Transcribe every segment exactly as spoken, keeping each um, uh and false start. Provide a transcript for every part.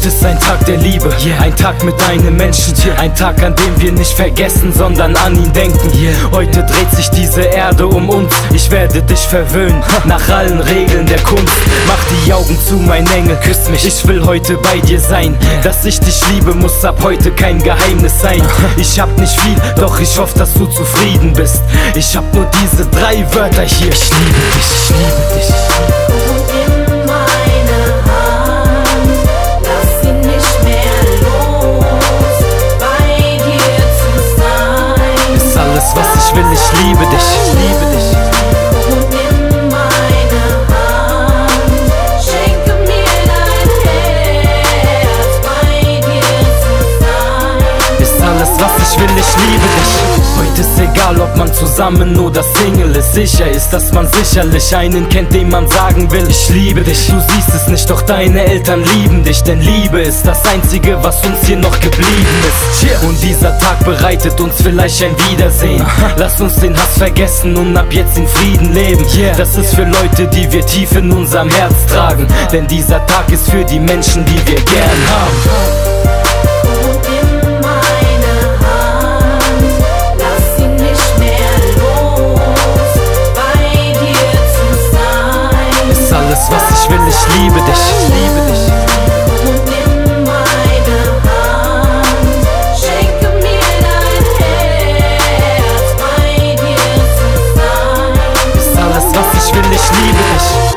Heute ist ein Tag der Liebe, yeah. Ein Tag mit einem Menschen, yeah. Ein Tag, an dem wir nicht vergessen, sondern an ihn denken, yeah. Heute dreht sich diese Erde um uns. Ich werde dich verwöhnen, nach allen Regeln der Kunst. Mach die Augen zu, mein Engel, küss mich. Ich will heute bei dir sein, yeah. Dass ich dich liebe, muss ab heute kein Geheimnis sein. Ich hab nicht viel, doch ich hoffe, dass du zufrieden bist. Ich hab nur diese drei Wörter hier: ich liebe dich, ich liebe dich. Und in meine Hand, lass sie nicht mehr los, bei dir zu sein. Ist alles, was ich will, ich liebe dich, ich liebe dich. Und in meine Hand, schenke mir dein Herz, bei dir zu sein. Ist alles, was ich will, ich liebe dich. Heute ist egal, ob man zusammen oder Single ist. Sicher ist, dass man sicherlich einen kennt, dem man sagen will: ich liebe dich. Du siehst es nicht, doch deine Eltern lieben dich. Denn Liebe ist das Einzige, was uns hier noch geblieben ist. Und dieser Tag bereitet uns vielleicht ein Wiedersehen. Lass uns den Hass vergessen und ab jetzt in Frieden leben. Das ist für Leute, die wir tief in unserem Herz tragen. Denn dieser Tag ist für die Menschen, die wir gern haben. Und in meine Hand, lass sie nicht mehr los, bei dir zu sein. Ist alles, was ich will, ich liebe dich, ich liebe dich. Und in meine Hand, schenke mir dein Herz, bei dir zu sein. Ist alles, was ich will, ich liebe dich.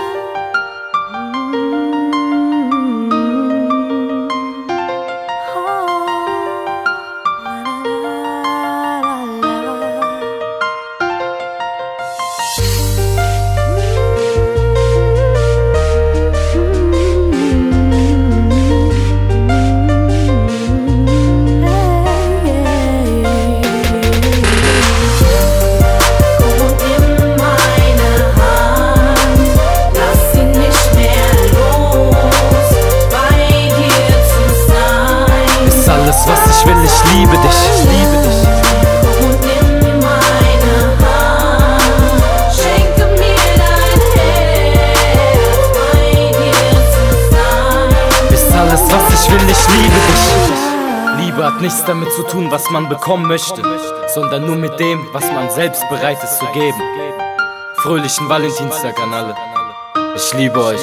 Was ich will, ich liebe dich, ich liebe dich. Und in meine Hand, schenke mir dein Herz, bei dir zu sein. Ist alles, was ich will, ich liebe dich. Liebe hat nichts damit zu tun, was man bekommen möchte, sondern nur mit dem, was man selbst bereit ist zu geben. Fröhlichen Valentinstag an alle. Ich liebe euch.